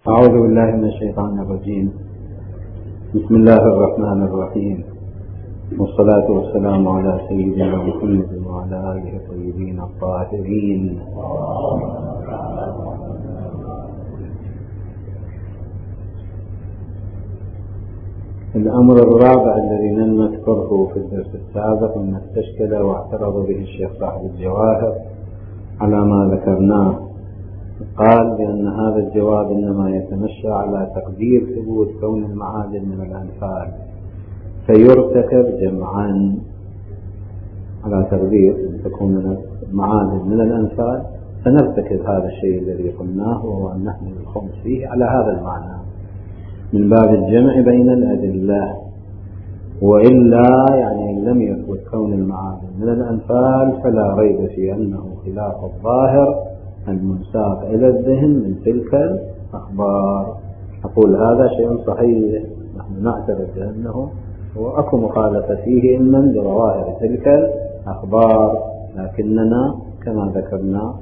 أعوذ بالله من الشيطان الرجيم. بسم الله الرحمن الرحيم، والصلاة والسلام على سيدنا محمد وعلى آله الطيبين الطاهرين. الأمر الرابع الذي لم نذكره في الدرس السابق أن استشكل واعترض به الشيخ صاحب الجواهر على ما ذكرناه. قال بأن هذا الجواب إنما يتمشى على تقدير ثبوت كون المعادن من الأنفال، فيرتكب جمعا على تقدير تكون المعادن من الأنفال، فنرتكب هذا الشيء الذي قلناه، وهو أن نحمل الخمس فيه على هذا المعنى من باب الجمع بين الأدلة. وإلا يعني إن لم يثبت كون المعادن من الأنفال فلا ريب في أنه خلاف الظاهر المنساق إلى الذهن من تلك الأخبار. أقول هذا شيء صحيح، نحن نعترف بأنه وأكو مخالفة فيه إما بظواهر تلك الأخبار، لكننا كما ذكرنا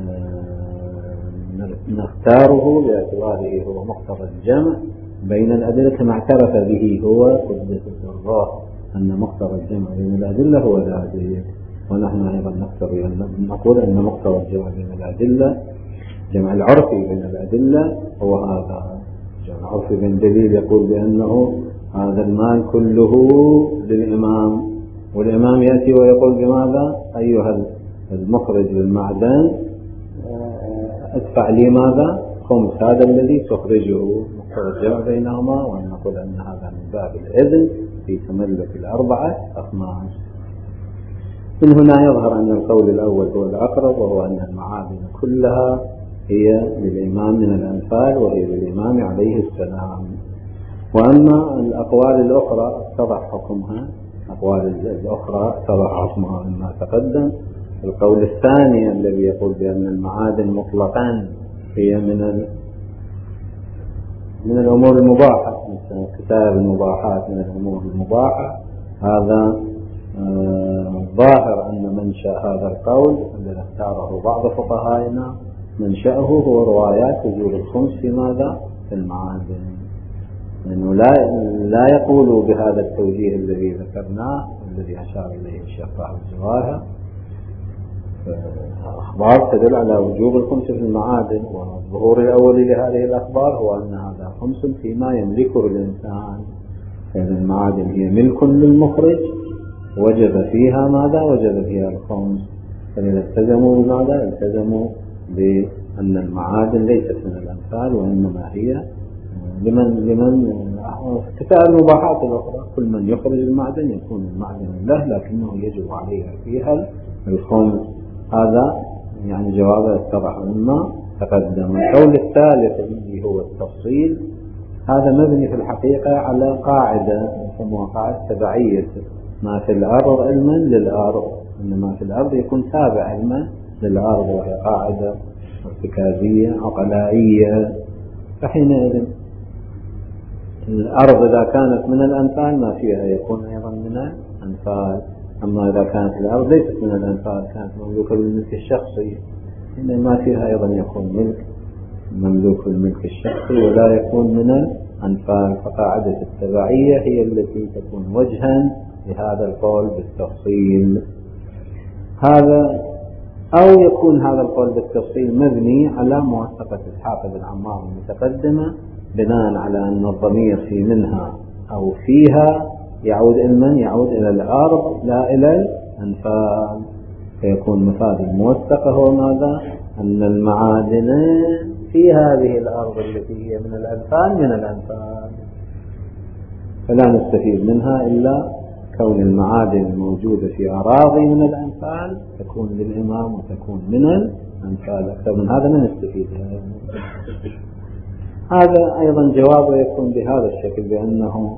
نختاره باعتباره هو مقتضى الجمع بين الأدلة كما اعترف به هو قدس الله أن مقتضى الجمع بين الأدلة هو ذلك. ونحن أيضا نقول أن مقتضى الجمع بين الأدلة جمع العرفي بين الأدلة هو هذا. جمع العرفي بين دليل يقول بأنه هذا المال كله للإمام، والإمام يأتي ويقول بماذا؟ أيها المخرج للمعدن ادفع لي ماذا؟ خمس، هذا الذي تخرجه. مقتضى الجمع بينهما، وأن نقول أن هذا من باب الإذن في تملك الأربعة أخماس. من هنا يظهر أن القول الأول هو الأقرب، وهو أن المعادن كلها هي للإمام من الأنفال وهي للإمام عليه السلام. وأما الأقوال الأخرى اتضح حكمها، الأقوال الأخرى اتضح حكمها مما تقدم. القول الثاني الذي يقول بأن المعادن مطلقا هي من الأمور المباحة، مثل كتاب المباحات من الأمور المباحة، هذا ظاهر أن منشأ هذا القول الذي اختاره بعض فقهائنا منشأه هو روايات وجوب الخمس في ماذا؟ في المعادن، لأنه لا يقول بهذا التوجيه الذي ذكرناه الذي أشار إليه الشيخ صاحب الجواهر. أخبار تدل على وجوب الخمس في المعادن، والظهور الأول لهذه الأخبار هو أن هذا خمس فيما يملكه الإنسان، فإن المعادن هي ملك للمخرج وجب فيها ماذا؟ وجب فيها الخمس. فإذا التزموا بماذا؟ التزموا بأن المعادن ليست من الأنفال، وإنما هي لمن كتاب المباحات الأخرى، كل من يخرج المعدن يكون المعدن له، لكنه يجب عليه فيها الخمس. هذا يعني جوابه اتضح مما تقدم. القول الثالث الذي هو التفصيل، هذا مبني في الحقيقة على قاعدة يسموها قاعدة تبعية، ما في الأرض علما للأرض، إنما في الأرض يكون تابع علما للأرض، وهي قاعدة ارتكازية عقلائية. فحينئذ الأرض إذا كانت من الأنفال ما فيها يكون أيضا من الأنفال، أما إذا كانت الأرض ليست من الأنفال كانت مملوكة بالملك الشخصي، إن ما فيها أيضا يكون ملك مملوك بالملك الشخصي ولا يكون من الأنفال. فقاعدة التبعية هي التي تكون وجها لهذا القول بالتفصيل. هذا أو يكون هذا القول بالتفصيل مبني على موثقة إسحاق بن عمار المتقدمة، بناء على أن الضمير في منها أو فيها يعود إلى الأرض لا إلى الأنفال، فيكون مفاد الموثقة هو ماذا؟ أن المعادن في هذه الأرض التي هي من الأنفال، فلا نستفيد منها إلا كون المعادن الموجودة في أراضي من الأنفال تكون للإمام وتكون من الأنفال. أكثر من هذا ما نستفيد. هذا أيضا جوابه يكون بهذا الشكل، بأنه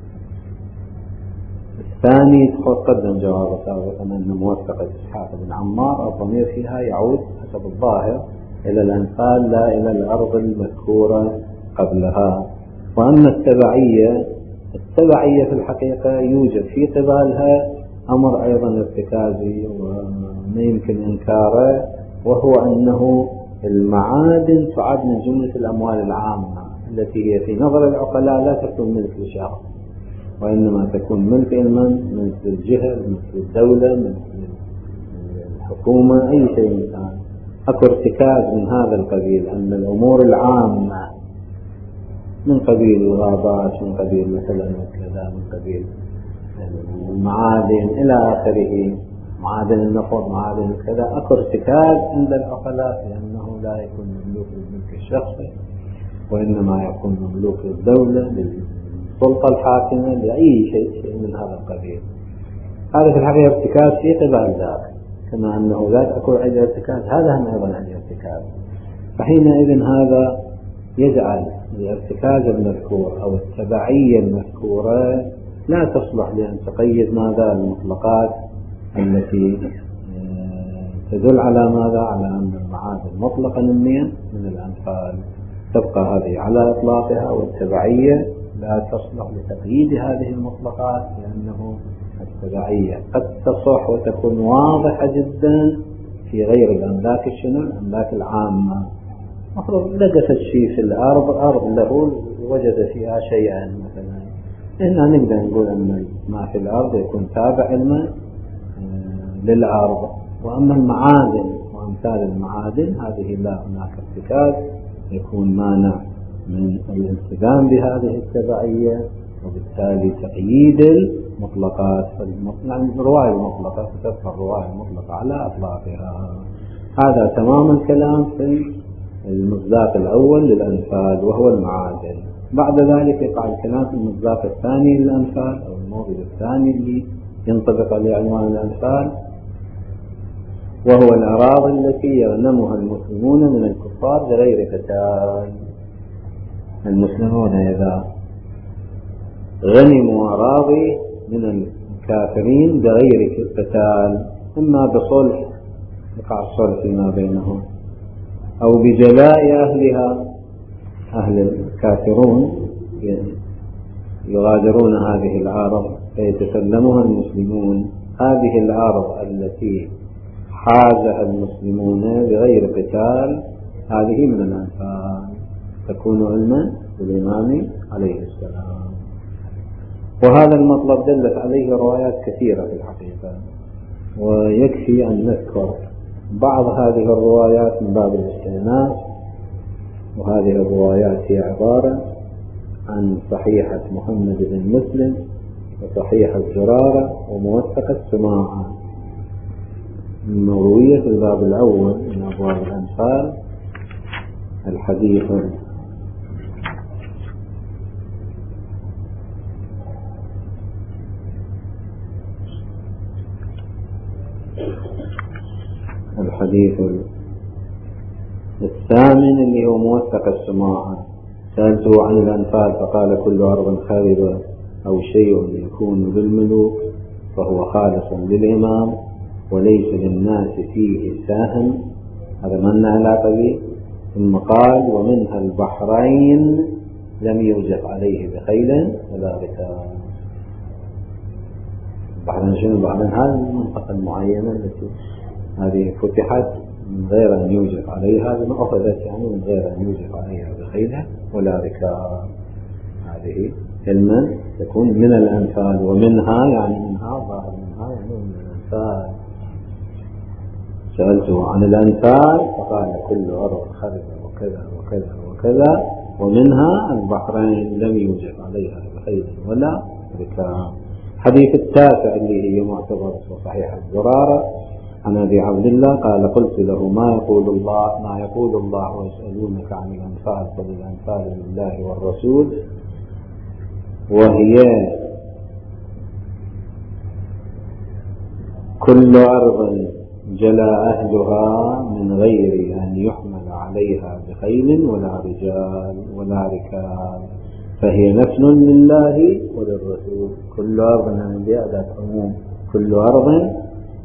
الثاني قدم جوابه سابقا أن موثقة إسحاق بن عمار الضمير فيها يعود حسب الظاهر إلى الأنفال لا إلى الأرض المذكورة قبلها. وأما التبعية في الحقيقة يوجد في قبالها أمر أيضا ارتكازي وما يمكن إنكاره، وهو أنه المعادن تعد من جملة الأموال العامة التي هي في نظر العقلاء لا تكون ملك لشخص، وإنما تكون ملك من مثل الجهة، مثل الدولة، مثل الحكومة، أي شيء كان. أكو ارتكاز من هذا القبيل، أن الأمور العامة من قبيل الغابات، من قبيل مثلا كذا، من قبيل المعادن إلى آخره، معادن النفط، معادن كذا، أكو ارتكاز عند العقلاء لأنه لا يكون مملوك للملك الشخصي، وإنما يكون مملوك للدولة، للسلطة الحاكمة، لأي شيء من هذا القبيل. هذا في الحقيقة ارتكاز في قبال ذاك، كما أنه لا تكون عند ارتكاز، هذا هم أيضا عند ارتكاز. فحينئذ هذا يجعل الارتكاز المذكور أو التبعية المذكورة لا تصلح لأن تقيد ماذا المطلقات التي تدل على ماذا، على أن المعادن مطلقا من الأنفال، تبقى هذه على إطلاقها، والتبعية لا تصلح لتقييد هذه المطلقات، لأنه التبعية قد تصح وتكون واضحة جدا في غير الأملاك الأملاك العامة. مفروض لقت شيء في الأرض له وجد فيها شيئا مثلا، إحنا نقدر نقول أن ما في الأرض يكون تابع للأرض. وأما المعادن وأمثال المعادن هذه لا، هناك ارتكاز يكون مانع من الالتزام بهذه التبعية، وبالتالي تقييد المطلقات، يعني الرواية المطلقة تبقى الرواية المطلقة على أطلاقها. هذا تمام الكلام في المصداق الأول للأنفال وهو المعادن. بعد ذلك يقع الكلام في المصداق الثاني للأنفال أو الموضوع الثاني اللي ينطبق عليه عنوان الأنفال، وهو الأراضي التي يغنمها المسلمون من الكفار بغير قتال. المسلمون إذا غنموا أراضي من الكافرين بغير قتال، إما بصلح يقع الصلح فيما بينهم، أو بجلاء أهلها، أهل الكافرون يغادرون هذه الأرض فيتسلمها المسلمون. هذه الأرض التي حازها المسلمون بغير قتال هذه من الأنفال، تكون علما بالإمام عليه السلام. وهذا المطلب دلت عليه روايات كثيرة في الحقيقة، ويكفي أن نذكر بعض هذه الروايات من باب الاستئناس. وهذه الروايات هي عبارة عن صحيحة محمد بن مسلم، وصحيحة زرارة، وموثقة سماعة، المروية في الباب الأول من أبواب الأنفال. الحديث الثامن اللي هو موثق السماعة. سألته عن الأنفال فقال: كل أرض خاربة أو شيء يكون بالملوك فهو خالص للإمام وليس للناس فيه ساهم. هذا من علاقة به. ثم قال: ومنها البحرين لم يوجد عليه بخيل ولا ركاب. البحرين شنو؟ البحرين هذه المنطقة المعينة التي هذه فتحت من غير أن يوجد عليها، هذه أخذت يعني من غير أن يوجد عليها بخيلها ولا ركاب. هذه كلمة تكون من الأنفال. ومنها يعني منها، ظاهر منها يعني من الأنفال. سألته عن الأنفال فقال: كل أرض خربة وكذا وكذا وكذا، ومنها البحرين لم يوجد عليها بخيل ولا ركاب. حديث التاسع اللي هي معتبر صحيح الزرارة عن أبي عبد الله قال: قلت له: ما يقول الله ويسألونك عن الأنفال قل الأنفال لله والرسول وهي كل أرض جلى أهلها من غير أن يحمل عليها بخيل ولا رجال ولا ركاب فهي نفل لله وللرسول. كل أرض من أداة عموم، كل أرض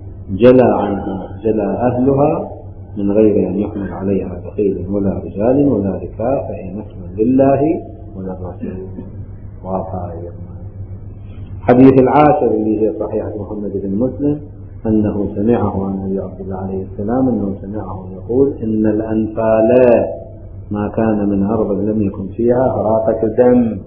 جلى أهلها من غير أن يحمل عليها بخيل ولا رجال ولا ركاب فهي نفل لله وللرسول. واقع. حديث العاشر اللي هي صحيحة محمد بن مسلم أنه سمعه عن النبي عبد الله عليه السلام أنه سمعه يقول إن الأنفال ما كان من أرض لم يكن فيها هراقة دم،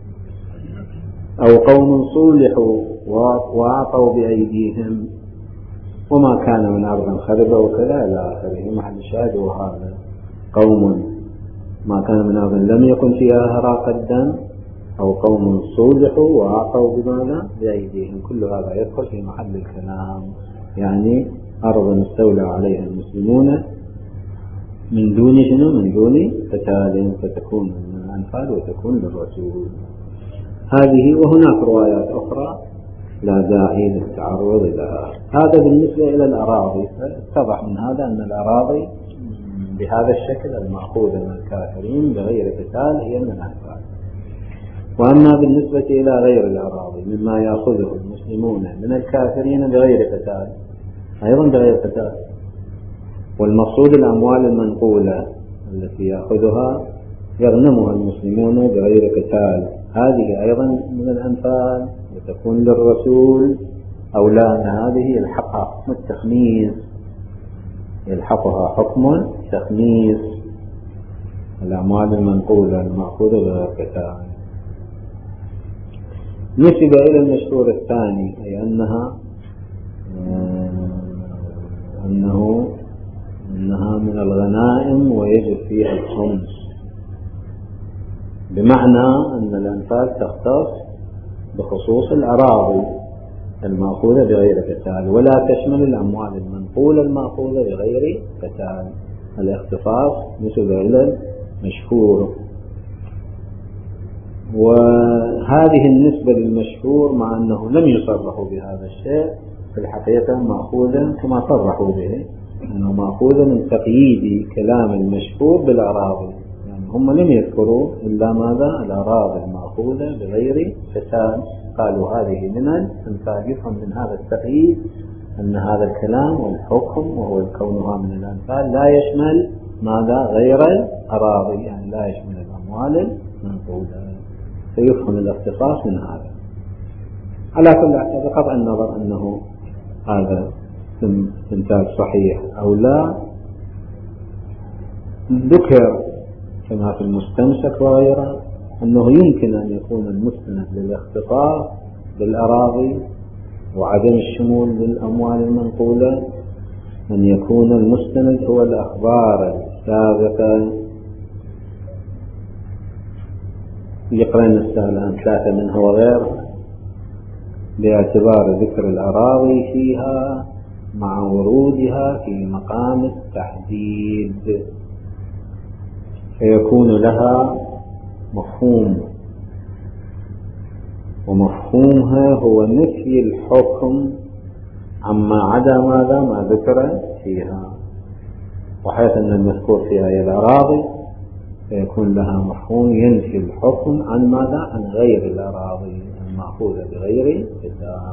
أو قوم صولحوا وأعطوا بأيديهم، وما كان من أرض خربة وكذا إلى آخره. محل الشاهد وهذا قوم ما كان من أرض لم يكن فيها هراقة دم، أو قوم صولحوا وأعطوا بماذا بأيديهم، كل هذا يدخل في محل الكلام. يعني أرض استولى عليها المسلمون من دون شنو؟ من دون قتال، فتكون من الأنفال وتكون للرسول. هذه وهناك روايات أخرى لا داعي للتعرض لها. هذا بالنسبة إلى الأراضي، اتضح من هذا أن الأراضي بهذا الشكل المأخوذة من الكافرين بغير قتال هي من الأنفال. وأما بالنسبة إلى غير الأراضي مما يأخذه المسلمون من الكافرين بغير قتال أيضا بغير قتال، والمقصود الأموال المنقولة التي يأخذها يغنمها المسلمون بغير قتال، هذه أيضا من الأنفال وتكون للرسول. أو لا، أن هذه يلحقها حكم التخميس، يلحقها حكم التخميس، الأموال المنقولة المأخوذة بغير قتال. نسب إلى المشهور الثاني، أي أنها من الغنائم ويجب فيها الخمس، بمعنى أن الأنفال تختص بخصوص الأراضي المأخوذة بغير قتال، ولا تشمل الأموال المنقولة المأخوذة بغير قتال. الاختصاص نسب إلى المشهور. وهذه النسبة للمشهور مع أنه لم يصرحوا بهذا الشيء في الحقيقة مأخوذة كما صرحوا به، أنه مأخوذة من تقييد كلام المشهور بالأراضي. يعني هم لم يذكروا إلا ماذا؟ الأراضي المأخوذة بغير قتال، قالوا هذه من الأنفال. يفهم من هذا التقييد أن هذا الكلام والحكم وهو كونها من الأنفال لا يشمل ماذا؟ غير الأراضي، يعني لا يشمل الأموال المنقولة، فيفهم الاختصاص من هذا. على كل حال بقطع النظر أنه هذا استنتاج صحيح أو لا، ذكر كما في المستمسك وغيره أنه يمكن أن يكون المستند للاختصاص بالأراضي وعدم الشمول للأموال المنقولة، أن يكون المستند هو الأخبار السابقة. يقرأن السالة 3 منها وغيرها، باعتبار ذكر الأراضي فيها مع ورودها في مقام التحديد، فيكون لها مفهوم، ومفهومها هو نفي الحكم عما عدا ماذا؟ ما ذكر فيها. وحيث أن المذكور فيها هي الأراضي فيكون لها مفهوم ينفي الحكم عن ماذا؟ عن غير الأراضي المأخوذة بغير قتال.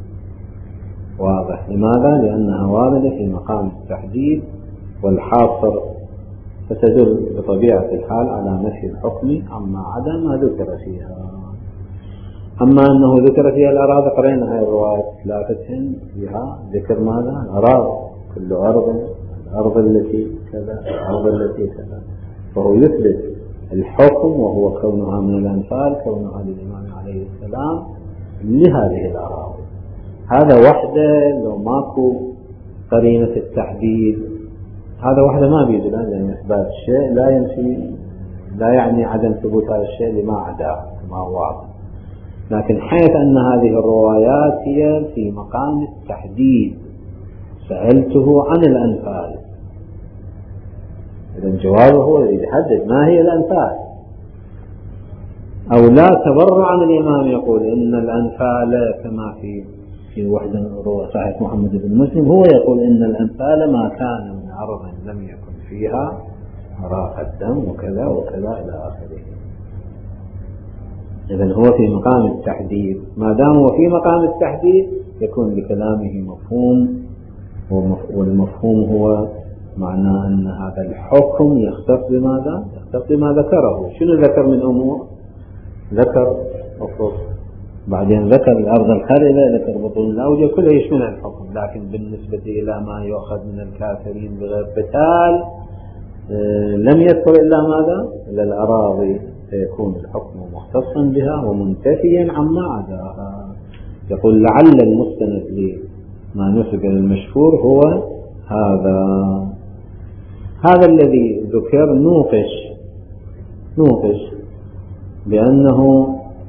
واضح. لماذا؟ لأنها واردة في مقام التحديد والحاصر، فتدل بطبيعة الحال على نفي الحكم عما عدا ما ذكر فيها. أما أنه ذكر فيها الأراضي، قرأنا هذه الروايات 3 فيها ذكر ماذا؟ الأراضي، كل أرض، الأرض التي كذا، الأرض التي كذا، فهو يثبت الحكم وهو كونها من الأنفال، كونها للإمام عليه السلام لهذه الأراضي. هذا وحده لو ماكو قرينة التحديد، هذا وحده ما بيدل على إثبات الشيء، لا ينفي، لا يعني عدم ثبوت هذا الشيء لما عداه كما هو واضح. لكن حيث أن هذه الروايات هي في مقام التحديد، سألته عن الأنفال، إذن جوابه هو يحدد ما هي الأنفال. أو لا تبرع عن الإمام يقول إن الأنفال كما في وحدة صحيح محمد بن مسلم، هو يقول إن الأنفال ما كان من أرض لم يكن فيها هراق الدم وكذا وكذا إلى آخره. إذن هو في مقام التحديد، ما دام هو في مقام التحديد يكون بكلامه مفهوم، والمفهوم هو معناه أن هذا الحكم يختص بماذا؟ يختص بما ذكره. شنو ذكر من أمور؟ ذكر أفضل بعدين ذكر الأرض الخربة، ذكر بطون الأوجه، كله يشمل الحكم. لكن بالنسبة إلى ما يؤخذ من الكافرين بغير قتال لم يذكر إلا ماذا؟ إلا الأراضي، فيكون الحكم مختصا بها ومنتفيا عما عداها. يقول لعل المستند لما نسب المشهور هو هذا الذي ذكر. نوقش بأنه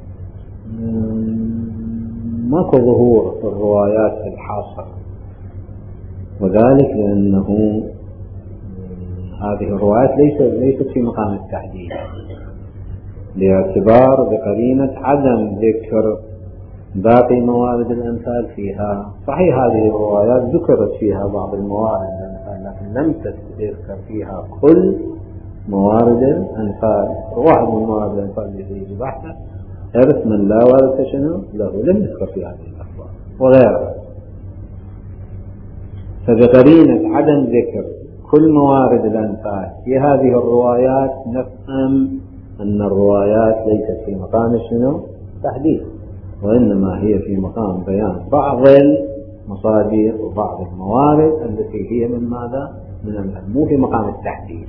ماكو ظهور في الروايات في الحاصر، وذلك لأنه هذه الروايات ليست في مقام التحديد، باعتبار بقرينة عدم ذكر باقي موارد الأنفال فيها. صحيح هذه الروايات ذكرت فيها بعض الموارد الأنفال، لكن لم تذكر فيها كل موارد الأنفال. واحد من موارد الأنفال اللي فيه بحثه إرث من لا وارث شنو له، لم يذكر في هذه الأخبار وغيرها. فبقرينة عدم ذكر كل موارد الأنفال في هذه الروايات نفهم أن الروايات ليست في مقام شنو تحديد، وإنما هي في مقام بيان بعض المصادر وبعض الموارد التي هي من ماذا؟ من العلم، مو في مقام التحديد.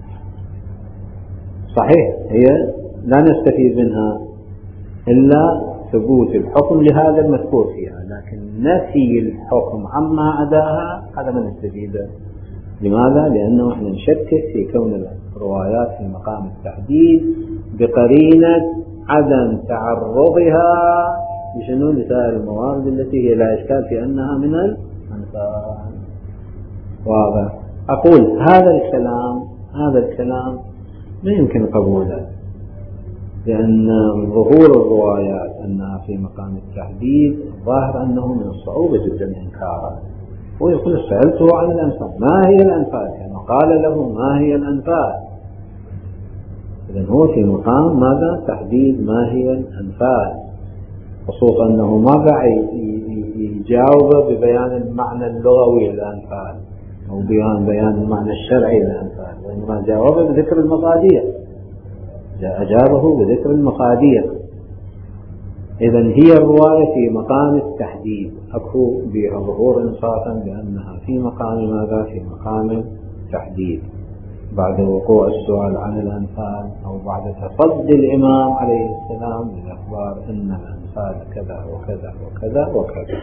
صحيح هي لا نستفيد منها إلا ثبوت الحكم لهذا المذكور فيها، لكن نفي الحكم عما عداها هذا ما نستفيده. لماذا؟ لأنه احنا نشكك في كون الروايات في مقام التحديد بقرينة عدم تعرضها بشنو لسائر الموارد التي هي لا إشكال في أنها من الأنفال. واضح؟ أقول هذا الكلام ما يمكن قبوله، لأن ظهور الروايات أنها في مقام التحديد ظاهر أنه من الصعوبة جدا إنكارها. ويقول سألته عن الأنفال، ما هي الأنفال؟ يعني قال له ما هي الأنفال؟ إذن هو في مقام ماذا؟ تحديد ما هي الأنفال، خصوصا أنه ما دعي يجاوب ببيان المعنى اللغوي للأنفال أو بيان المعنى الشرعي للأنفال، وإنما جاوب بذكر المصادر، أجابه بذكر المصادر. إذن هي الرواية في مقام التحديد، أكو بها ظهور إنصافا بأنها في مقام ماذا؟ في مقام التحديد، بعد وقوع السؤال عن الأنفال أو بعد تصدي الإمام عليه السلام للأخبار أن الأنفال كذا وكذا وكذا وكذا.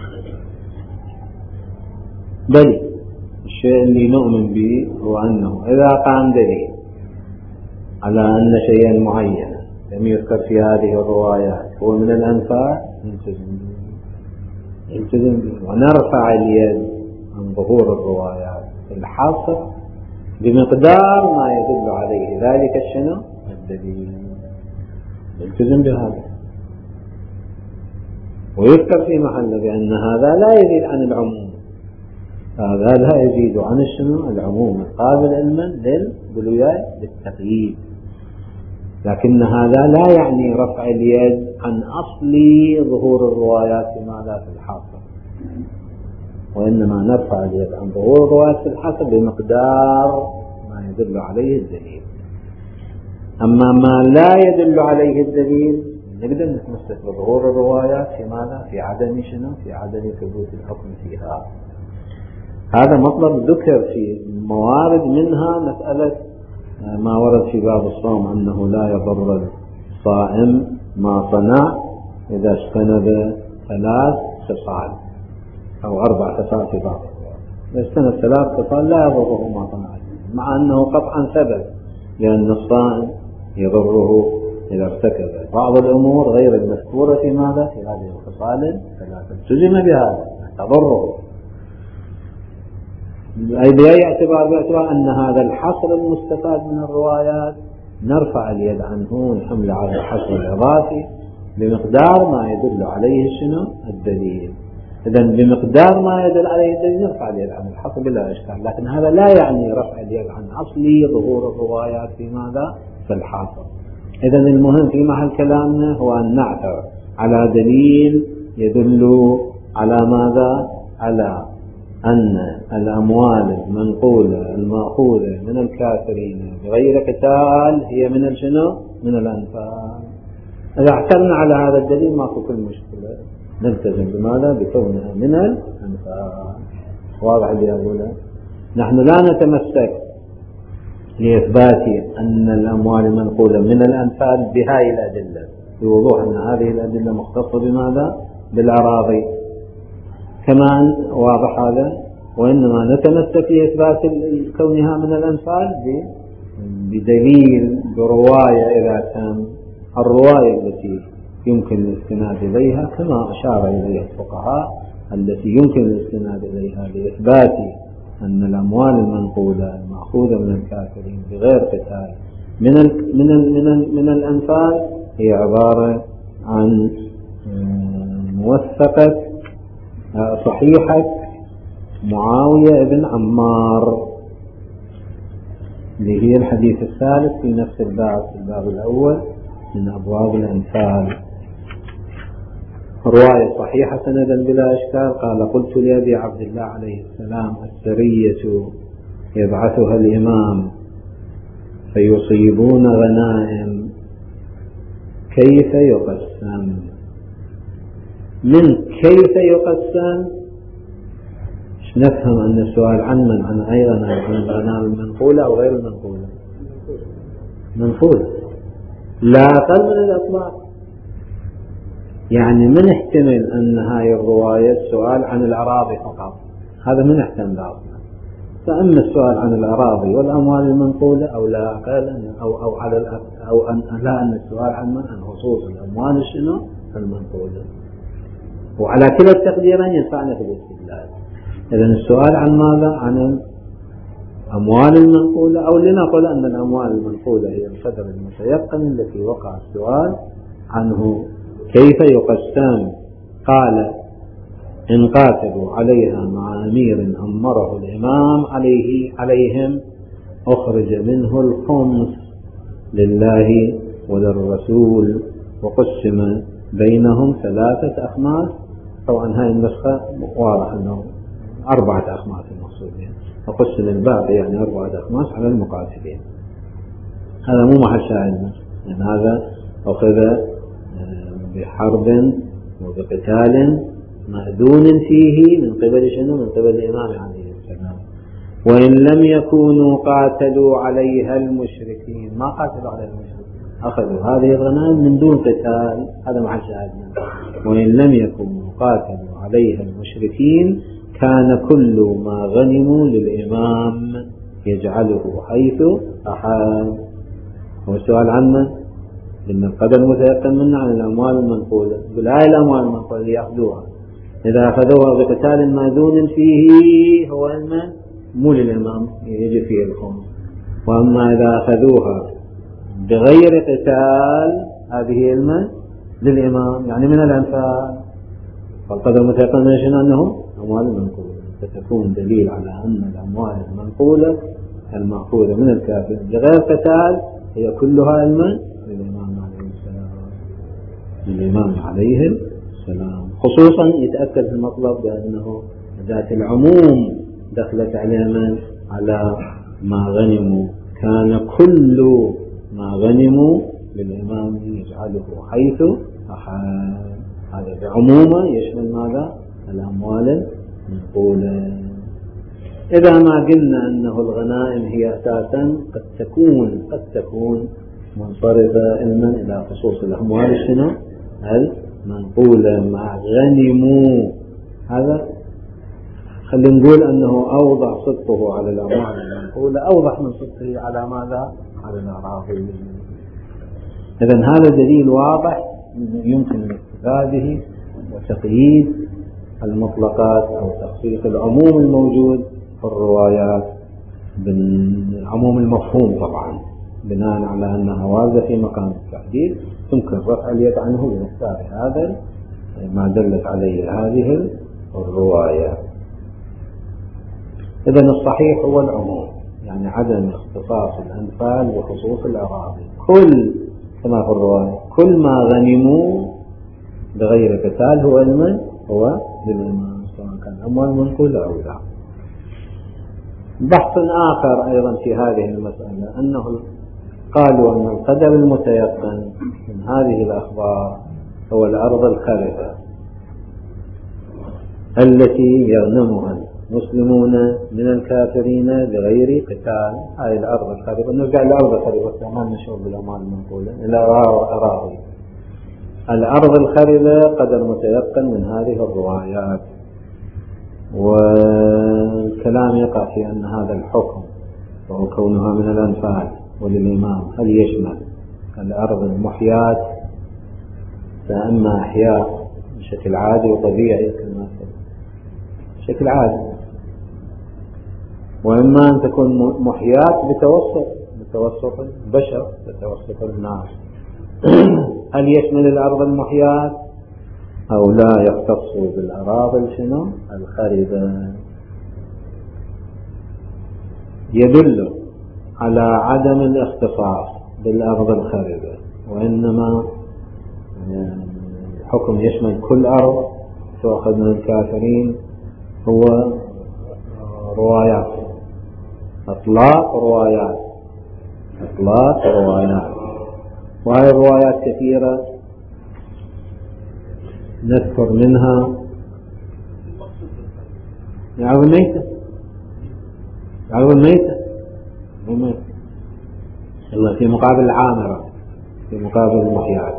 بل الشيء اللي نؤمن به هو أنه إذا قام دليل على أن شيئا معينا لم يذكر في هذه الروايات هو من الأنفال نلتزم به ونرفع اليد عن ظهور الروايات في الحاصر بمقدار ما يدل عليه ذلك الشنو الدليل، نلتزم بهذا. ويذكر في محله بأن هذا لا يزيد عن العموم، هذا لا يزيد عن الشنو العموم القابل علما للتقييد، لكن هذا لا يعني رفع اليد عن أصل ظهور الروايات في ماذا؟ في الحاصر، وإنما نرفع اليد عن ظهور الروايات في الحاصر بمقدار ما يدل عليه الدليل. أما ما لا يدل عليه الدليل نقدر نتمسك بظهور الروايات في ماذا؟ في عدم شنو؟ في عدم ثبوت الحكم فيها. هذا مطلب ذكر في موارد، منها مسألة ما ورد في باب الصوم أنه لا يضر الصائم ما صنع إذا اجتنب 3 خصال أو 4 خصال في بعض، إذا اجتنب 3 خصال لا يضره ما صنع، مع أنه قطعا سبب، لأن الصائم يضره إذا ارتكب بعض الأمور غير المذكورة في ماذا؟ في هذه الخصال 3 التزم بهذا تضره. أي بأي باعتبار أن هذا الحصر المستفاد من الروايات نرفع اليد عنه ونحمل على الحصر الإضافي بمقدار ما يدل عليه شنو الدليل. إذن بمقدار ما يدل عليه الدليل نرفع اليد عن الحصر بلا إشكال، لكن هذا لا يعني رفع اليد عن أصل ظهور الروايات في ماذا؟ في الحاصر. إذن المهم في محل كلامنا هو أن نعثر على دليل يدل على ماذا؟ على أن الأموال المنقولة المأخوذة من الكافرين بغير قتال هي من الشنو؟ من الأنفال. إذا اعتمدنا على هذا الدليل ماكو كل مشكلة، نلتزم بماذا؟ بكونها من الأنفال. واضح اللي أقوله؟ نحن لا نتمسك لإثبات أن الأموال المنقولة من الأنفال بهاي الأدلة بوضوح أن هذه الأدلة مختصة بماذا؟ بالأراضي، كمان واضح هذا، وإنما نتمسك لإثبات كونها من الأنفال بدليل برواية إذا كان الرواية التي يمكن الاستناد إليها كما أشار إليها الفقهاء التي يمكن الاستناد إليها لإثبات أن الأموال المنقولة المأخوذة من الكافرين بغير قتال من الأنفال هي عبارة عن موثقة صحيحة معاوية بن عمار اللي هي الحديث الثالث في نفس الباب، في الباب الأول من أبواب الأنفال. رواية صحيحة سندا بلا إشكال. قال: قلت لأبي عبد الله عليه السلام: السرية يبعثها الإمام فيصيبون غنائم كيف يقسم؟ من كيف يقسم نفهم أن السؤال عن من؟ عن أي غنائم؟ عن الغنائم المنقولة أو غير المنقولة؟ منقولة لا أقل من الأطلاق. يعني من احتمل أن هاي الرواية السؤال عن الأراضي فقط، هذا من احتمل أصلا. فأما السؤال عن الأراضي والأموال المنقولة أو لا أقل أو على أو أن لا، أن السؤال عن من؟ عن خصوص الأموال شنو؟ المنقولة. وعلى كلا التقديرين ينفعنا في الاستدلال. إذن السؤال عن ماذا؟ عن الأموال المنقولة، أو لنقل أن الأموال المنقولة هي القدر المتيقن التي وقع السؤال عنه. كيف يقسم؟ قال: إن قاتلوا عليها مع أمير أمره الإمام عليهم أخرج منه الخمس لله وللرسول وقسم بينهم 3 أخماس. طبعا هاي النسخة واضح أنه 4 أخماس المقصودين، وقسم الباقي يعني 4 أخماس على المقاتلين. هذا مو محل شاهدنا، يعني هذا أخذ بحرب وبقتال مأذون فيه من قبل شنو؟ من قبل الإمام عليه السلام. وإن لم يكونوا قاتلوا عليها المشركين، ما قاتلوا عليها المشركين، أخذوا هذه الغنائم من دون قتال. هذا محل شاهدنا. وإن لم يكونوا قاتلوا عليها المشركين كان كل ما غنموا للإمام يجعله حيث أحاب. هو السؤال عنه لأن القدر متيقن منه عن الأموال المنقولة. بالآية الأموال المنقولة اللي يأخذوها إذا أخذوها بقتال مأذون فيه هو المن مو للإمام يجي فيه الخمس. وأما إذا أخذوها بغير قتال هذه المن للإمام، يعني من الأنفال. فالقدر متيقن منه شنو؟ أنه أموال منقولة، فتكون دليل على أن الأموال المنقولة المأخوذة من الكافر بغير قتال هي كلها المن للإمام عليه السلام. خصوصا يتأكد المطلب بأنه ذات العموم دخلت على من؟ على ما غنموا. كان كل ما غنموا للإمام يجعله حيث أحاب. هذا بعمومه يشمل ماذا؟ الأموال المنقولة. إذا ما قلنا أنه الغنائم هي أساسا قد تكون منصرفة علما إلى خصوص الأموال شنو؟ المنقولة مع غنموا. هذا خلينا نقول أنه أوضح صدقه على الأموال المنقولة أوضح من صدقه على ماذا؟ على الأراضي. إذن هذا دليل واضح يمكن الاستفادة به وتقييد المطلقات أو تخصيص العموم الموجود في الروايات بالعموم المفهوم طبعا بناء على أنها واردة في مقام التحديد. يمكن رفع اليد عنه بمقدار هذا ما دلت عليه هذه الرواية. إذن الصحيح هو العموم، يعني عدم اختصاص الأنفال وخصوص الأراضي. كل كما في الرواية كل ما غنموا بغير قتال هو المن هو للإمام سواء كان أموال منقولة أو لا. بحث آخر أيضا في هذه المسألة أنه قالوا أن القدر المتيقن من هذه هذه الأخبار هو الأرض الخربة التي يغنمها المسلمون من الكافرين بغير قتال. هذه الأرض الخربة، نرجع للأرض الخربة ما نشعر بالأمان المنقولة إلى أراضي. الأرض الخربة قدر متيقن من هذه الروايات، والكلام يقع في أن هذا الحكم وهو كونها من الأنفال وللإمام هل يشمل الأرض المحياة فأما أحياء بشكل عادي وطبيعي كما بشكل عادي، وإما أن تكون محياة بتوسط البشر بتوسط الناس. هل يشمل الأرض المحياة أو لا يختص بالأراضي الخربة؟ يدل على عدم الاختصاص بالأرض الخربة، وإنما الحكم يشمل كل أرض تؤخذ من الكافرين. هو روايات، إطلاق روايات، وهي الروايات كثيرة نذكر منها يعرض الميتة إلا في مقابل العامرة، في مقابل المحيات.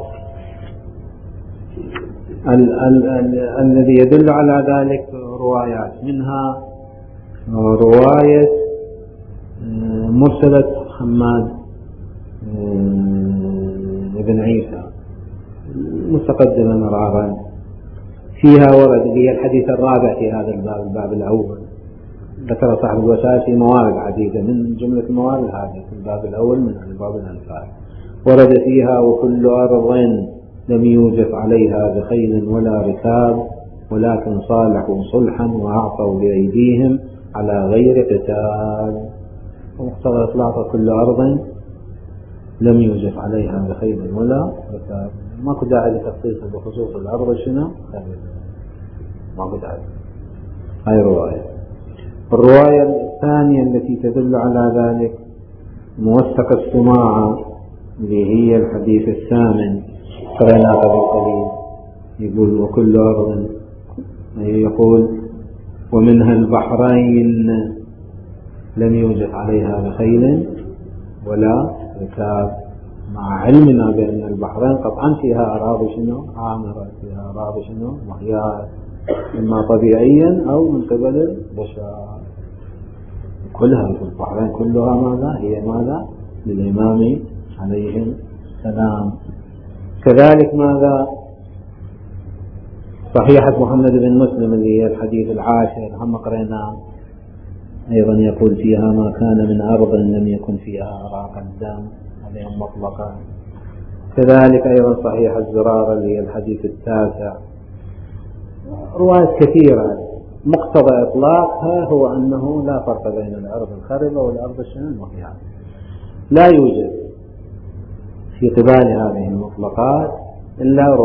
الذي يدل على ذلك روايات، منها رواية مرسلة حماد بن عيسى متقدما مرارا، فيها ورد هي الحديث الرابع في هذا الباب الأول. ذكر صاحب الوسائل في موارد عديدة، من جملة الموارد هذه في الباب الأول من أبواب الأنفال، ورد فيها وكل أرض لم يوجف عليها بخيل ولا ركاب ولكن صالحوا صلحا وأعطوا بأيديهم على غير قتال. ومقتضى إطلاق كل أرض لم يوجف عليها بخيل ولا ركاب، ماكو داعي لتخصيصه بخصوص الأرض ماكو داعي. هاي رواية. الرواية الثانية التي تدل على ذلك موثق السماعة اللي هي الحديث الثامن قرأناه قبل قليل، يقول وكل أرض، يقول ومنها البحرين لم يوجد عليها بخيل ولا ركاب، مع علمنا بأن البحرين قطعا فيها أراضي عامرة، فيها أراضي محياة إما طبيعيا أو من قبل البشر. كلها في البحرين كلها ماذا هي ماذا للإمام عليه السلام. كذلك ماذا صحيحة محمد بن مسلم اللي هي الحديث العاشر هم قريناه، أيضا يقول فيها ما كان من أرض لم يكن فيها أراق الدم عليهم مطلقا. كذلك أيضا صحيح الزرارة اللي هي الحديث التاسع. روايات كثيرة مقتضى إطلاقها هو أنه لا فرق بين الأرض الخربة والأرض المحياة. لا يوجد في قبال هذه المطلقات إلا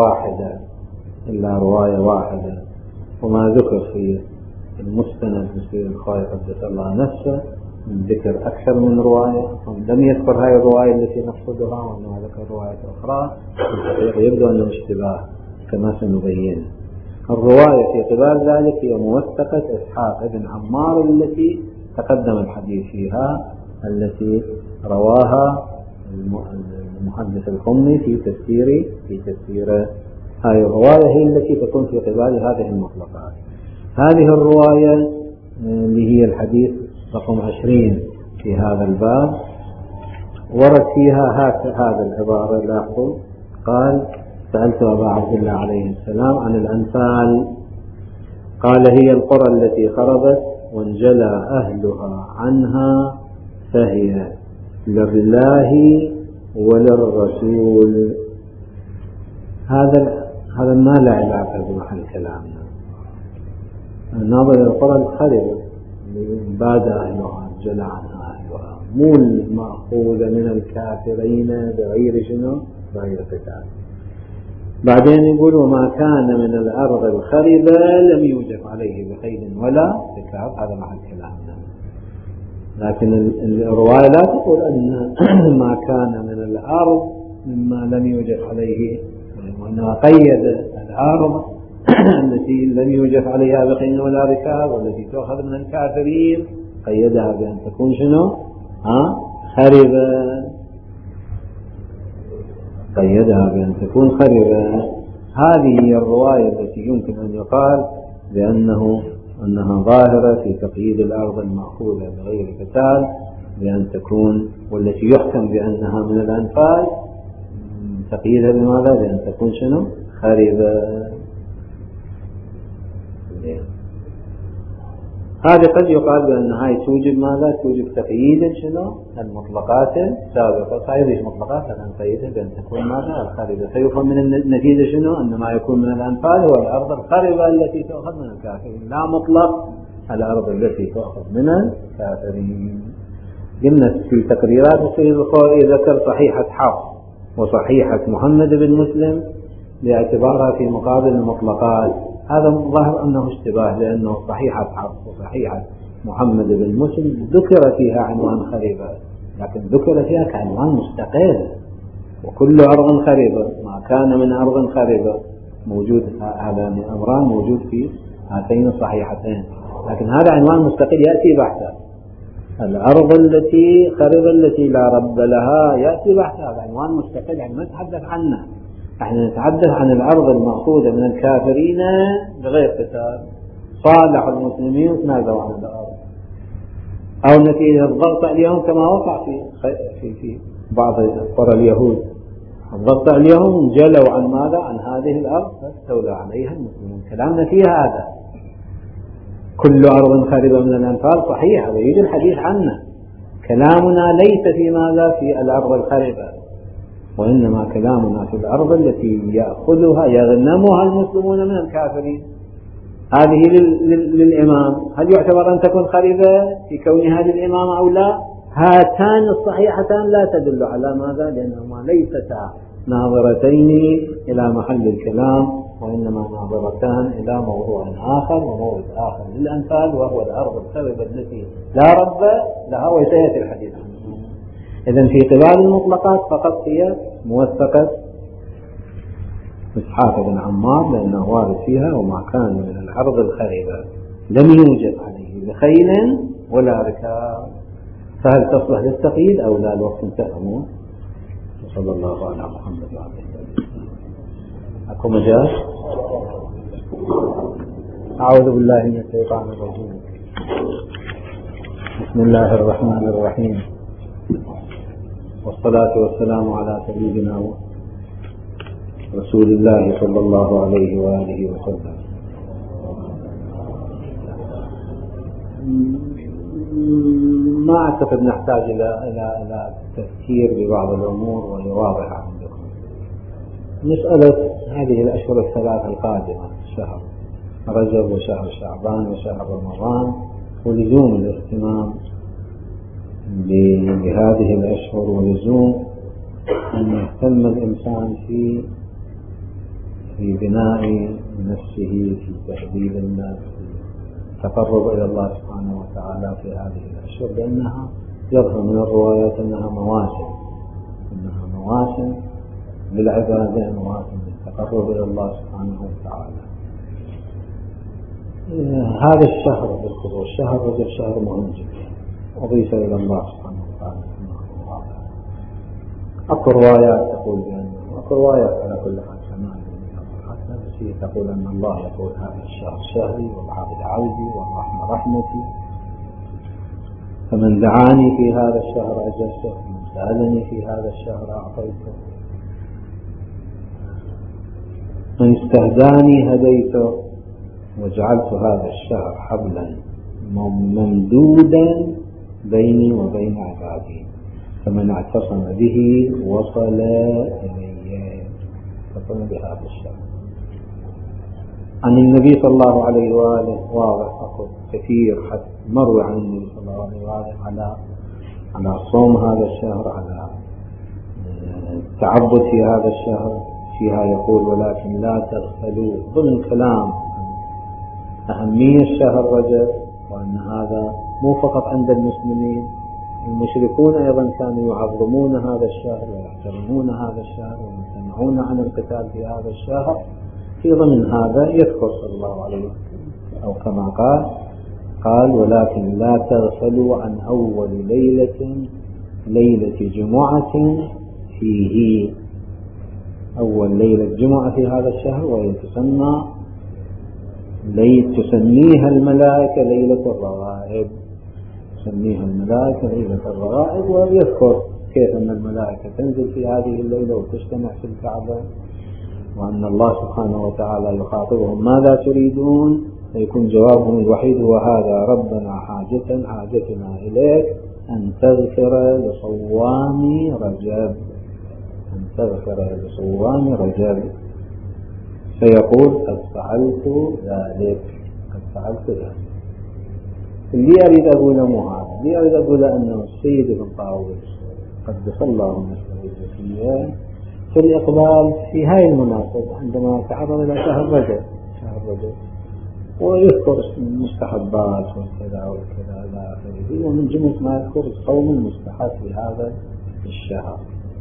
رواية واحدة، وما ذكر في المستند في الخوي قدس الله نفسه من ذكر أكثر من رواية، لم يذكر هذه الرواية التي نقصدها وإنما ذكر رواية أخرى. في الحقيقة يبدو أنه اشتباه كما سنبين. الرواية في قبال ذلك هي موثقة إسحاق بن عمار التي تقدم الحديث فيها، التي رواها المحدث القمي في تفسيره. هذه الرواية هي التي تكون في قبال هذه المطلقات. هذه الرواية اللي هي الحديث رقم 20 في هذا الباب ورد فيها هذا العبارة، لاحظوا، قال سألت أبا عبد الله عليه السلام عن الأنفال، قال هي القرى التي خربت وانجلى أهلها عنها فهي لله وللرسول. هذا ما لا علاقة بمحل كلامنا. الناظر إلى القرى الخربة باد أهلها انجلى عنها أهلها، مو المأخوذ من الكافرين بغير قتال. بعدين يقول وما كان من الأرض الخربة لم يوجف عليه بخيل ولا ركاب، هذا محل كلامنا. لكن الرواية لا تقول أن ما كان من الأرض مما لم يوجد عليه، وإنما قيد الأرض التي لم يوجد عليها بخيل ولا ركاب والتي تؤخذ من الكافرين قيدها بأن تكون شنو؟ خربا، قيدها بأن تكون خربا. هذه هي الرواية التي يمكن أن يقال أنها ظاهرة في تقييد الأرض المأخوذة بغير قتال بأن تكون، والتي يحكم بأنها من الأنفال تقييدها بماذا؟ بأن تكون شنو؟ خربا. هذا قد يقال بأن هاي توجب ماذا؟ توجب تقييد شنو؟ المطلقات السابقة، صحيح مطلقات لأن تقييدها بأن تكون ماذا؟ الخربة. فيفهم من النتيجة شنو؟ أن ما يكون من الأنفال هو الأرض الخربة التي تؤخذ من الكافرين، لا مطلق الأرض التي تؤخذ من الكافرين. قلنا في تقريرات السيد الخوئي ذكر صحيحة حفص وصحيحة محمد بن مسلم باعتبارها في مقابل المطلقات. هذا ظاهر أنه اشتباه، لأنه صحيحة حفص وصحيحة محمد بن مسلم ذكر فيها عنوان خربة، لكن ذكر فيها كعنوان مستقل، وكل أرض خربة ما كان من أرض خربة موجود، هذا من أمران موجود في هاتين الصحيحتين، لكن هذا عنوان مستقل يأتي بحثا. الأرض التي خربة التي لا رب لها يأتي بحثا، هذا عنوان مستقل، يعني ما نتحدث عنه. احنا نتحدث عن الأرض المأخوذة من الكافرين بغير قتال، صالح المسلمين وتنازعوا عن الأرض، أو نتيجة الضغط عليهم كما وقع في بعض قرى اليهود، الضغط عليهم جلوا عن ماذا؟ عن هذه الأرض فاستولى عليها المسلمون. كلامنا فيها هذا، كل أرض خربة من الأنفال صحيح، هذا يوجد الحديث عنه. كلامنا ليس في ماذا؟ في الأرض الخربة، وإنما كلامنا في الأرض التي يأخذها يغنمها المسلمون من الكافرين. هذه للإمام، هل يعتبر أن تكون خربة في كونها للإمام أو لا؟ هاتان الصحيحتان لا تدل على ماذا؟ لأنهما ليستا ناظرتين إلى محل الكلام، وإنما ناظرتان إلى موضوع آخر ومورد آخر للأنفال، وهو الأرض الخربة التي لا رب لها، وسيأتي الحديث عنها. إذن في قبال المطلقات فقط هي موثقة إسحاق بن عمار لأنه وارد فيها وما كان من الأرض الخربة لم يوجد عليه بخيل ولا ركاب. فهل تصلح للتقييد أو لا؟ الوقت انتهى. وصلى الله على محمد وعلى آله. أكو مجال؟ أعوذ بالله من الشيطان الرجيم. بسم الله الرحمن الرحيم، والصلاة والسلام على سيدنا رسول الله صلى الله عليه وآله وسلم. ما أعتقد نحتاج إلى تفكير ببعض الأمور وهي واضحة عندكم. مسألة هذه الأشهر الثلاث القادمة، شهر رجب وشهر شعبان وشهر رمضان، ولزوم الاهتمام بهذه الأشهر، ولزوم أن يهتم الإنسان في بناء نفسه، في تهذيب الناس، في التقرب إلى الله سبحانه وتعالى في هذه الأشهر، لأنها يظهر من الروايات أنها مواسم للعبادة، مواسم للتقرب إلى الله سبحانه وتعالى. هذا الشهر بالخصوص شهر رجب شهر مهم جدا، أضيف إلى الله سبحانه وتعالى أنه واضح. أكو روايات تقول بأنه، أكو روايات على كل حال سماعي بس تقول أن الله يقول هذا الشهر شهري والعبد عبدي والرحمة رحمتي، فمن دعاني في هذا الشهر أجلته، ومن سألني في هذا الشهر أعطيته، من استهداني هديته، وجعلت هذا الشهر حبلا ممدودا بيني وبين عبادي، فمن اعتصم به وصل إليه. فصل بهذا الشهر. عن النبي صلى الله عليه وآله واضح كثير مروي عن النبي صلى الله عليه وآله على صوم هذا الشهر، على التعبد في هذا الشهر. فيها يقول ولكن لا تغفلوا، ضمن كلام أهمية شهر رجب، وأن هذا مو فقط عند المسلمين، المشركون أيضا كانوا يعظمون هذا الشهر ويحترمون هذا الشهر ويمتنعون عن القتال في هذا الشهر. في ضمن هذا يذكر صلى الله عليه وسلم أو كما قال ولكن لا تغفلوا عن أول ليلة جمعة فيه، أول ليلة جمعة في هذا الشهر، وهي تسميها الملائكة ليلة الرغائب، تسميها الملائكة ليلة الرغائب. ويذكر كيف أن الملائكة تنزل في هذه الليلة وتجتمع في الكعبة، وأن الله سبحانه وتعالى يخاطبهم ماذا تريدون، فيكون جوابهم الوحيد هو هذا: ربنا حاجتنا إليك أن تغفر لصوام رجب، فيقول قد فعلت ذلك. اللي أريد أقوله مو هذا، اللي أريد أقوله أنه السيد ابن طاووس قدس الله نفسه الزكية في الإقبال في هاي المناسبة عندما تعرض إلى شهر رجب ويذكر المستحبات وكذا وكذا إلى آخره، ومن جملة ما يذكر الصوم المستحب في هذا الشهر.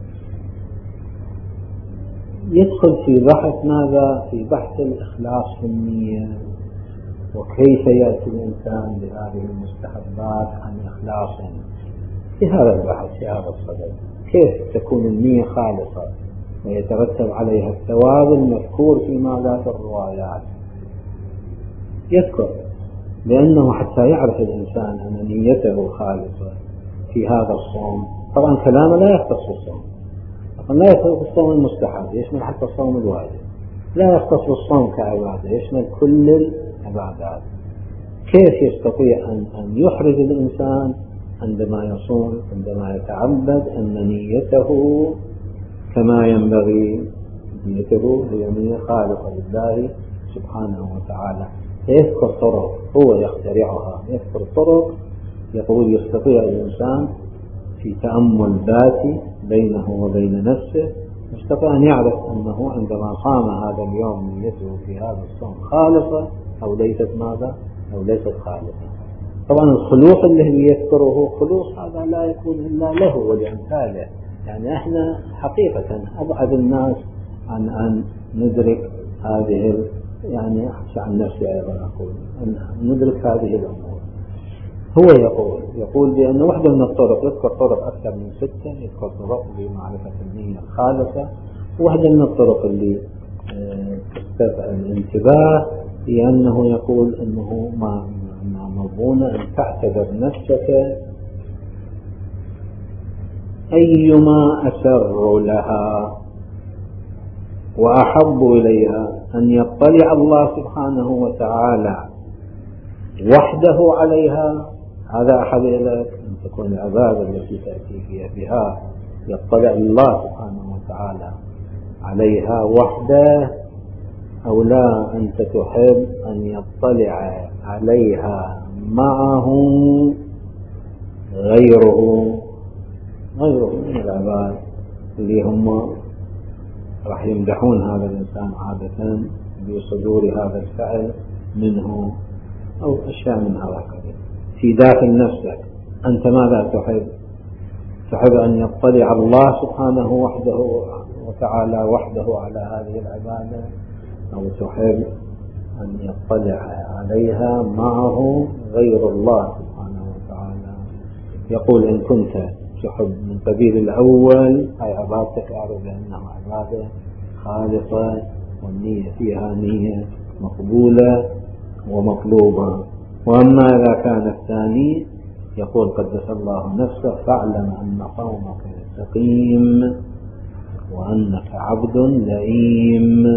يدخل في بحث ماذا؟ في بحث الإخلاص في النية، وكيف يأتي الإنسان بهذه المستحبات عن إخلاص في هذا البحث، في هذا الصدد، كيف تكون النية خالصة ويترتب عليها الثواب المذكور في ماذا في الروايات. يذكر لأنه حتى يعرف الإنسان أن نيته خالصة في هذا الصوم. طبعا كلامه لا يختص بالصوم، لا يختص بالصوم المستحب، يشمل حتى الصوم الواجب، لا يختص بالصوم كعبادة، يشمل كل العبادات. كيف يستطيع أن يحرز الإنسان عندما يصوم، عندما يتعبد، أن نيته كما ينبغي، نيته هي نية خالصة لله سبحانه وتعالى. يذكر طرق هو يخترعها، يذكر طرق يقول يستطيع الإنسان في تأمل ذاتي بينه وبين نفسه، يستطيع أن يعرف أنه عندما صام هذا اليوم نيته في هذا الصوم خالصة أو ليست ماذا أو ليست خالصة. طبعا الخلوص الذي يذكره خلوص هذا لا يكون إلا له ولأمثاله، يعني احنا حقيقة أبعد الناس عن أن ندرك هذه، يعني أحسن عن نفسي أيضا أقول أن ندرك هذه الأمور. هو يقول بأن واحدة من الطرق، يذكر طرق أكثر من 6، يذكر طرق لمعرفة النية الخالصة. واحدة من الطرق اللي تستدعي الانتباه هي أنه يقول أنه ما مضمون أن تعتبر نفسك أيما أسر لها وأحب إليها أن يطلع الله سبحانه وتعالى وحده عليها. هذا أحب إليك أن تكون العبادة التي تأتي فيها بها يطلع الله سبحانه وتعالى عليها وحده، أو لا أنت تحب أن يطلع عليها معه غيره من العباد اللي هم راح يمدحون هذا الإنسان عادة بصدور هذا الفعل منه أو أشياء من هذا القبيل. في داخل نفسك أنت ماذا تحب أن يطلع الله سبحانه وحده وتعالى وحده على هذه العبادة، أو تحب أن يطلع عليها معه غير الله سبحانه وتعالى. يقول إن كنت تحب من قبيل الأول هاي عبادتك أعرف بأنها عبادة خالصة والنية فيها نية مقبولة ومطلوبة. وأما إذا كان الثاني يقول قدس الله نفسه فاعلم أن قومك سقيم وأنك عبد لئيم.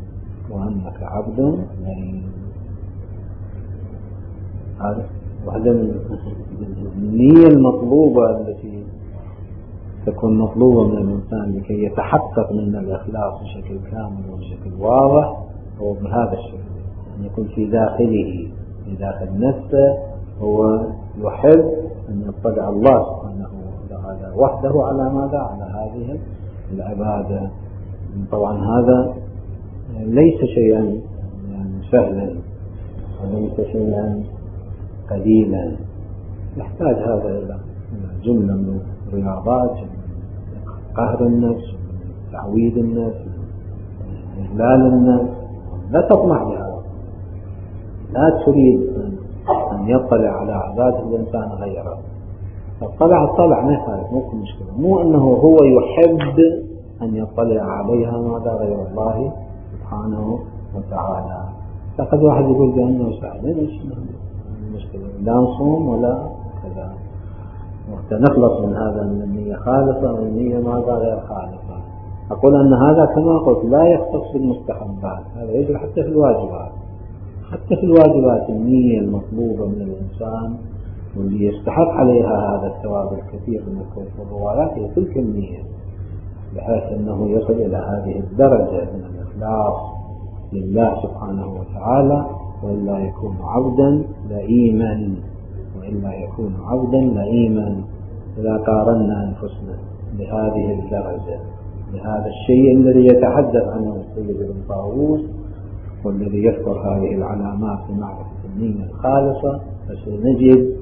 هذا واحدة من النية المطلوبة التي تكون مطلوبة من الإنسان لكي يتحقق من الإخلاص بشكل كامل وبشكل واضح، هو بهذا الشكل أن يكون في داخله، في داخل نفسه، هو يحب أن يطلع الله سبحانه وتعالى وحده على ماذا؟ على هذه العبادة. طبعا هذا ليس شيئا يعني سهلا وليس شيئا قليلا، يحتاج هذا إلى جملة من الرياضات، قهر النفس، تعويد النفس، إذلال النفس. لا تطمع بهذا، لا تريد أن يطلع على عادات الإنسان غيره. اطلع ما يخالف، مو في مشكلة، مو أنه هو يحب أن يطلع عليها ماذا غير الله سبحانه وتعالى. فقد واحد يقول بأنه سعيد، ليش المشكلة؟ لا نصوم ولا كذا، وقت نخلص من هذا، من النية خالصة والنية ماذا غير خالصة. أقول أن هذا كما قلت لا يختص بالمستحبات، هذا يجري حتى في الواجبات. حتى في الواجبات النية المطلوبة من الإنسان واللي يستحق عليها هذا الثواب الكثير من الروايات هي تلك النية، بحيث أنه يصل إلى هذه الدرجة من الإخلاص لله سبحانه وتعالى، وإلا يكون عبدا لئيما، وإلا يكون عبدا لئيما. إذا قارنا أنفسنا بهذه الدرجة، بهذا الشيء الذي يتحدث عنه السيد ابن طاووس والذي يذكر هذه العلامات لمعرفة النية الخالصة، فسنجد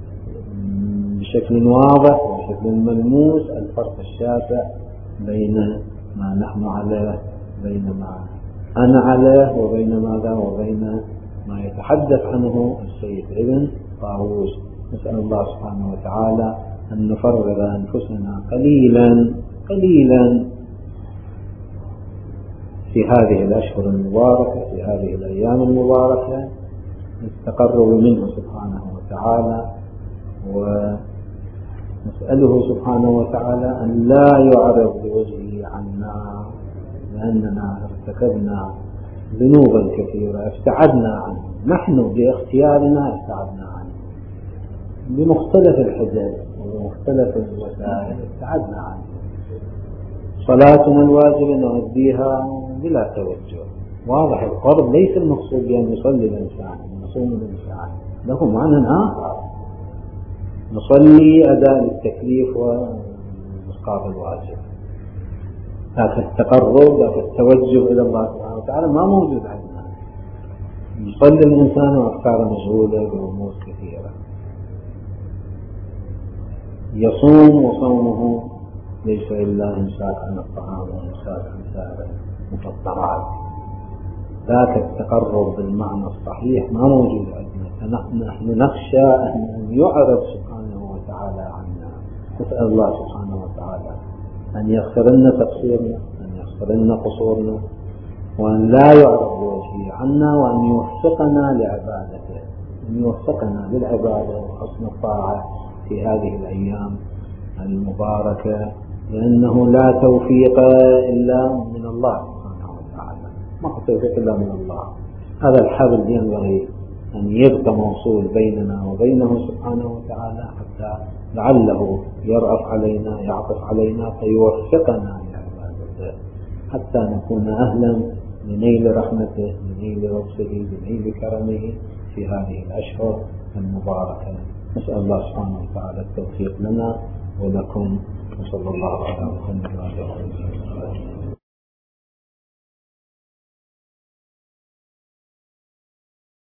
بشكل واضح وبشكل ملموس الفرق الشاسع بين ما نحن عليه، بين ما أنا عليه، وبين ماذا، وبين ما يتحدث عنه السيد ابن طاووس. نسأل الله سبحانه وتعالى أن نفرغ أنفسنا قليلا قليلا في هذه الأشهر المباركة، في هذه الأيام المباركة، نتقرب منه سبحانه وتعالى، ونسأله سبحانه وتعالى أن لا يعرض بوجهه عنا، لأننا ارتكبنا ذنوبا كثيرة ابتعدنا عنه، نحن باختيارنا ابتعدنا عنه بمختلف الحجج وبمختلف الوسائل، ابتعدنا عنه. صلاتنا الواجبة نؤديها بلا توجه، واضح القرب ليس المقصود بأن يصلي الإنسان ويصوم الإنسان، له معنى آخر. نصلي أداء التكليف وإسقاط الواجب، لكن التقرب، لكن التوجه إلى الله سبحانه وتعالى ما موجود عندنا. يصلي الإنسان وأفكاره مشغولة بأمور كثيرة، يصوم وصومه ليس إلا إمساك عن الطعام وإمساك عن سائر المفطرات، ذاك التقرب بالمعنى الصحيح ما موجود عندنا. فنحن نخشى أن يعرض سبحانه وتعالى عنا. نسأل الله سبحانه وتعالى أن يغفر لنا تقصيرنا، أن يغفر لنا قصورنا، وأن لا يعرض بوجهه عنا، وأن يوفقنا لعبادته، أن يوفقنا للعبادة وحسن الطاعة في هذه الأيام المباركة، لأنه لا توفيق إلا من الله سبحانه وتعالى، ما هو توفيق إلا من الله. هذا الحبل ينبغي أن يبقى موصول بيننا وبينه سبحانه وتعالى، حتى لعله يرأف علينا، يعطف علينا، فيوفقنا لعبادته، حتى نكون أهلا لنيل رحمته، لنيل لطفه، لنيل كرمه في هذه الأشهر المباركة. نسأل الله سبحانه وتعالى التوفيق لنا ولكم، وصلى الله على محمد وعلى آله وصحبه.